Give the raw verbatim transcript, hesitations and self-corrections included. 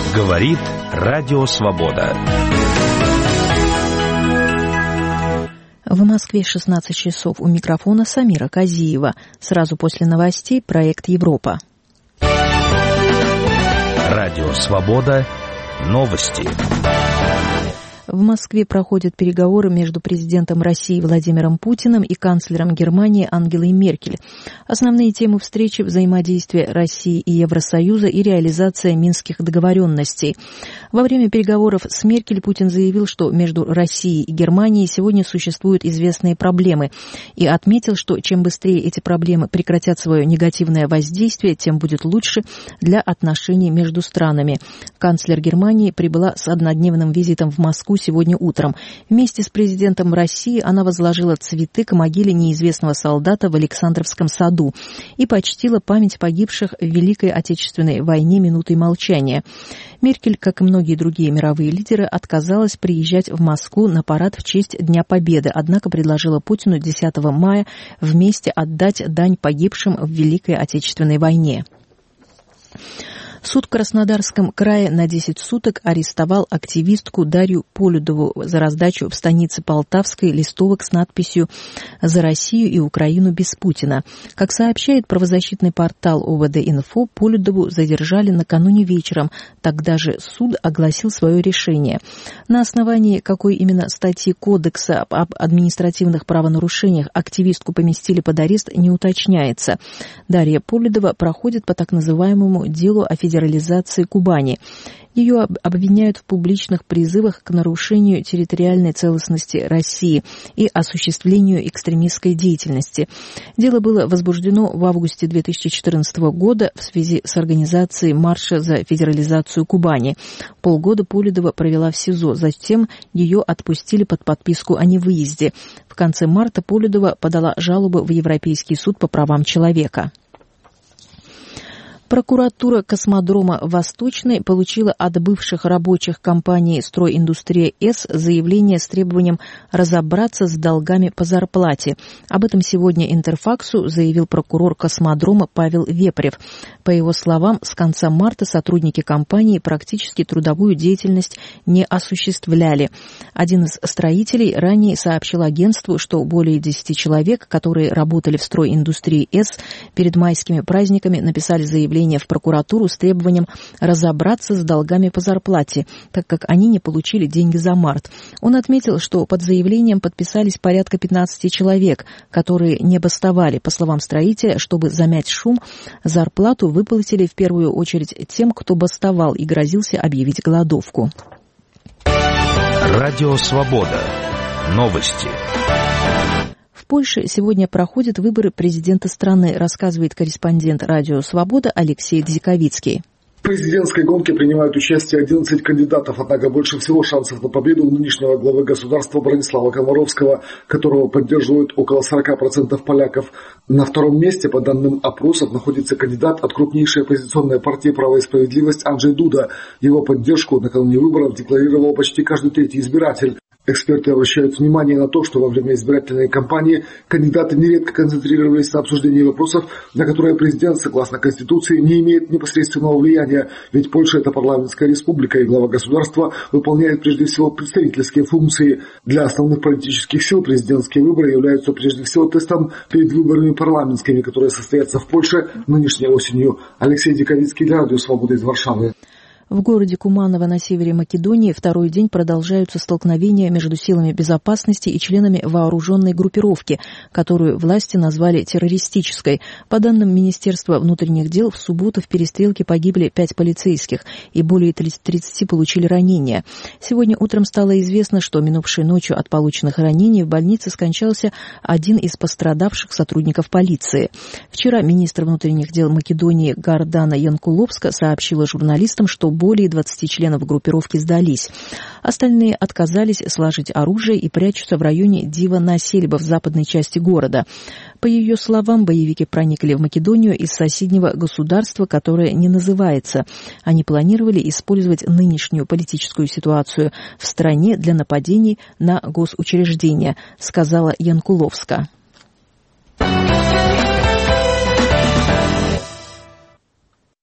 Говорит Радио Свобода. В Москве шестнадцать часов. У микрофона Самира Казиева. Сразу после новостей проект «Европа». Радио Свобода. Новости. В Москве проходят переговоры между президентом России Владимиром Путиным и канцлером Германии Ангелой Меркель. Основные темы встречи – взаимодействие России и Евросоюза и реализация минских договоренностей. Во время переговоров с Меркель Путин заявил, что между Россией и Германией сегодня существуют известные проблемы, и отметил, что чем быстрее эти проблемы прекратят свое негативное воздействие, тем будет лучше для отношений между странами. Канцлер Германии прибыла с однодневным визитом в Москву сегодня утром. Вместе с президентом России она возложила цветы к могиле неизвестного солдата в Александровском саду и почтила память погибших в Великой Отечественной войне минутой молчания. Меркель, как и многие другие мировые лидеры, отказалась приезжать в Москву на парад в честь Дня Победы, однако предложила Путину десятого мая вместе отдать дань погибшим в Великой Отечественной войне. Суд в Краснодарском крае на десять суток арестовал активистку Дарью Полюдову за раздачу в станице Полтавской листовок с надписью «За Россию и Украину без Путина». Как сообщает правозащитный портал О В Д-Инфо, Полюдову задержали накануне вечером. Тогда же суд огласил свое решение. На основании какой именно статьи Кодекса об административных правонарушениях активистку поместили под арест, не уточняется. Дарья Полюдова проходит по так называемому делу о федерализации Кубани. Ее обвиняют в публичных призывах к нарушению территориальной целостности России и осуществлению экстремистской деятельности. Дело было возбуждено в августе две тысячи четырнадцатого года в связи с организацией марша за федерализацию Кубани. Полгода Полюдова провела в СИЗО, затем ее отпустили под подписку о невыезде. В конце марта Полюдова подала жалобу в Европейский суд по правам человека. Прокуратура космодрома «Восточный» получила от бывших рабочих компании «Стройиндустрия-С» заявление с требованием разобраться с долгами по зарплате. Об этом сегодня Интерфаксу заявил прокурор космодрома Павел Вепрев. По его словам, с конца марта сотрудники компании практически трудовую деятельность не осуществляли. Один из строителей ранее сообщил агентству, что более десяти человек, которые работали в «Стройиндустрии-С», перед майскими праздниками написали заявление в прокуратуру с требованием разобраться с долгами по зарплате, так как они не получили деньги за март. Он отметил, что под заявлением подписались порядка пятнадцати человек, которые не бастовали. По словам строителя, чтобы замять шум, зарплату выплатили в первую очередь тем, кто бастовал и грозился объявить голодовку. Радио Свобода. Новости. В Польше сегодня проходят выборы президента страны, рассказывает корреспондент Радио Свобода Алексей Дзиковицкий. В президентской гонке принимают участие одиннадцать кандидатов, однако больше всего шансов на победу у нынешнего главы государства Бронислава Комаровского, которого поддерживают около сорок процентов поляков. На втором месте, по данным опросов, находится кандидат от крупнейшей оппозиционной партии «Право и справедливость» Анджей Дуда. Его поддержку накануне выборов декларировал почти каждый третий избиратель. Эксперты обращают внимание на то, что во время избирательной кампании кандидаты нередко концентрировались на обсуждении вопросов, на которые президент, согласно Конституции, не имеет непосредственного влияния, ведь Польша – это парламентская республика, и глава государства выполняет прежде всего представительские функции. Для основных политических сил президентские выборы являются прежде всего тестом перед выборами парламентскими, которые состоятся в Польше нынешней осенью. Алексей Диковицкий для Радио Свобода из Варшавы. В городе Куманово на севере Македонии второй день продолжаются столкновения между силами безопасности и членами вооруженной группировки, которую власти назвали террористической. По данным Министерства внутренних дел, в субботу в перестрелке погибли пять полицейских и более тридцати получили ранения. Сегодня утром стало известно, что минувшей ночью от полученных ранений в больнице скончался один из пострадавших сотрудников полиции. Вчера министр внутренних дел Македонии Гардана Янкуловска сообщила журналистам, что более двадцати членов группировки сдались. Остальные отказались сложить оружие и прячутся в районе Дива-Насельба в западной части города. По ее словам, боевики проникли в Македонию из соседнего государства, которое не называется. Они планировали использовать нынешнюю политическую ситуацию в стране для нападений на госучреждения, сказала Янкуловска.